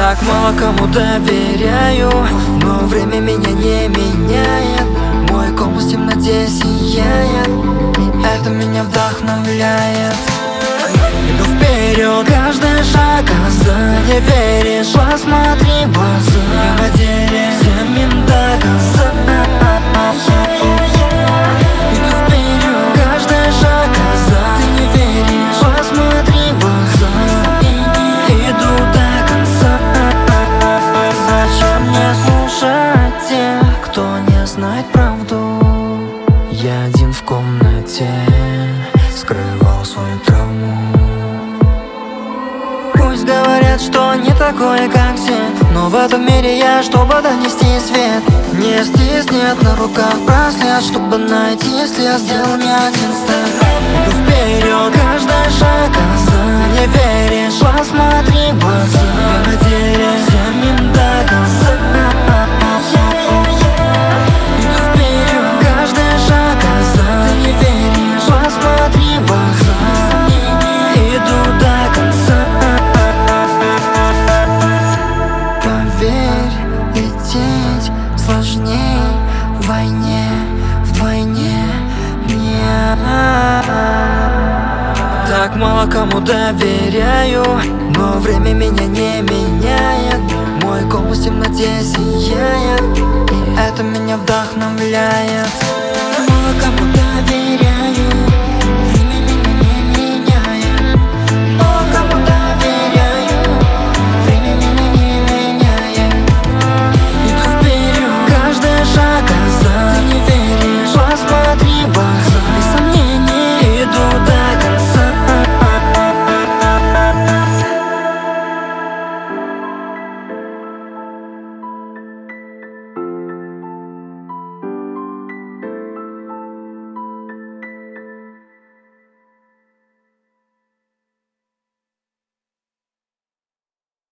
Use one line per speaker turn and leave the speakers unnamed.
Так мало кому доверяю, но время меня не меняет. Мой компас в темноте сияет, и это меня вдохновляет. Иду вперед, каждый шаг назад. Не веришь, посмотри в глаза. Я на деле всем им до конца. Иду вперед, каждый шаг назад. Ты не веришь, посмотри в глаза. Иду до конца. Зачем мне слушать тех, кто не знает правду? Я один в комнате скрывал свою травму. Пусть говорят, что не такое, как все, но в этом мире я, чтобы донести свет. Не здесь нет на руках браслет, чтобы найти след. Сделал не один стep. Иду вперед, каждый шаг назад. Не веришь, посмотри в глаза. Я на деле всем им до конца. Иду вперед, каждый шаг назад. Ты не веришь, посмотри в глаза. Иду до конца. Поверь, лететь сложней в войне, вдвойне мне. Так мало кому доверяю, но время меня не меняет. Мой компас в темноте сияет, и это меня вдохновляет. Мало кому доверяю.